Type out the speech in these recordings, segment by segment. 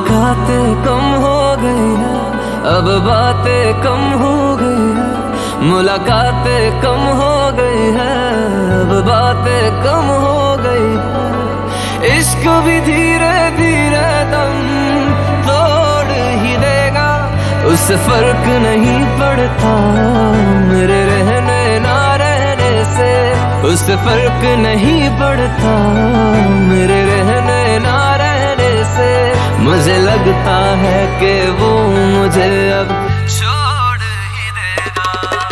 मुलाकातें कम हो गई है, अब बातें कम हो गई है। मुलाकातें कम हो गई है, अब बातें कम हो गई है। इश्क भी धीरे धीरे दम तोड़ ही देगा, उससे फर्क नहीं पड़ता मेरे रहने ना रहने से। उससे फर्क नहीं पड़ता मेरे रहने ना रहने से। मुझे लगता है कि वो मुझे अब छोड़ ही देगा।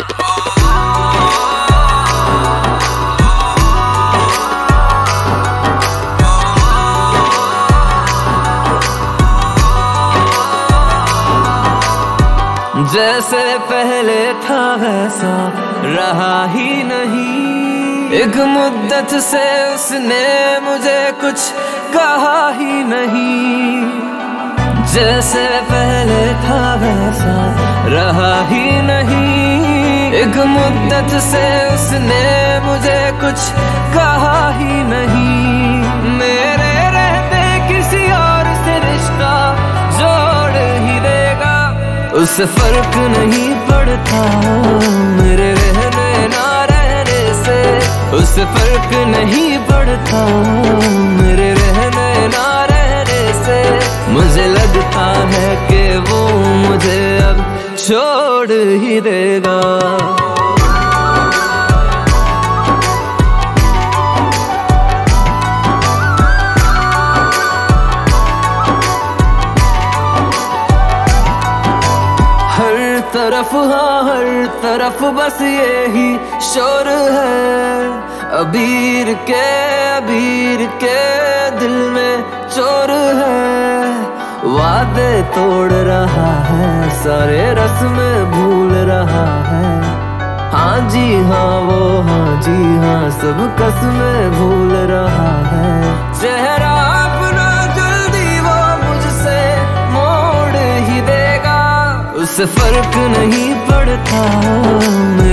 जैसे पहले था वैसा रहा ही नहीं। एक मुद्दत से उसने मुझे कुछ कहा ही नहीं। जैसे पहले था वैसा रहा ही नहीं। एक मुद्दत से उसने मुझे कुछ कहा ही नहीं। मेरे रहते किसी और से रिश्ता जोड़ ही देगा, उससे फर्क नहीं पड़ता मेरे रहने ना रहने से। उससे फर्क नहीं पड़ता मेरे रहने ना रहने से। मुझे लगता है कि वो मुझे अब छोड़ ही देगा। हर तरफ हाँ हर तरफ बस यही शोर है। अबीर के दिल में चोर है। वादे तोड़ रहा है, सारे रस्म भूल रहा है। हाँ जी हाँ वो हाँ जी हाँ सब कसमें भूल रहा है। चेहरा अपना जल्दी वो मुझसे मोड़ ही देगा, उससे फर्क नहीं पड़ता।